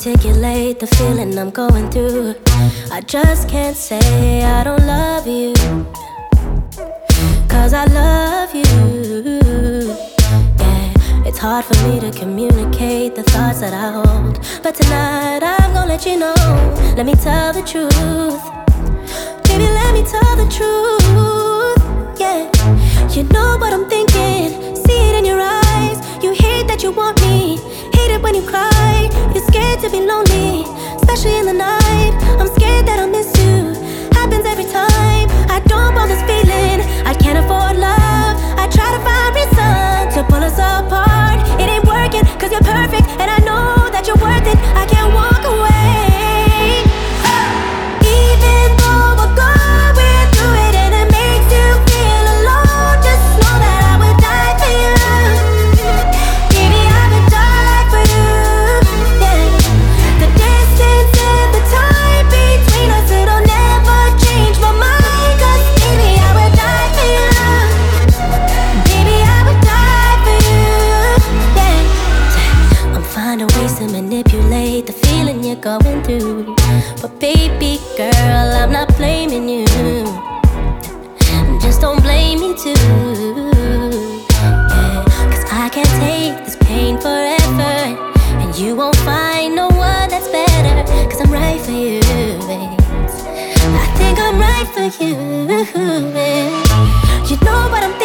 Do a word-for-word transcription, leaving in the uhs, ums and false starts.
articulate the feeling I'm going through. I just can't say I don't love you, cause I love you. Yeah, it's hard for me to communicate the thoughts that I hold, but tonight I'm gonna let you know. Let me tell the truth. Baby, let me tell the truth. Yeah, you know what I'm thinking. See it in your eyes. You hate that you want me, hate it when you cry. You're scared to be lonely, especially in the night. I'm scared that I'll miss you. Happens every time. I don't want this feeling. I can't afford love. I try to find reason to pull us apart. It ain't working, cause you're perfect, and I know that you're worth it. I can't walk away. Even though we're going through it and it makes you feel alone, just know that I would die for you. Baby, I would die for you. Yeah. The distance and the time between us, it'll never change my mind. Cause baby, I would die for you. Baby, I would die for you. Yeah. I'm finding ways to manipulate the feeling you're going through, but baby girl, I'm not blaming you. Just don't blame me too. Yeah, cause I can't take this pain forever, and you won't find no one that's better. Cause I'm right for you, babe. I think I'm right for you, babe. You know what I'm thinking.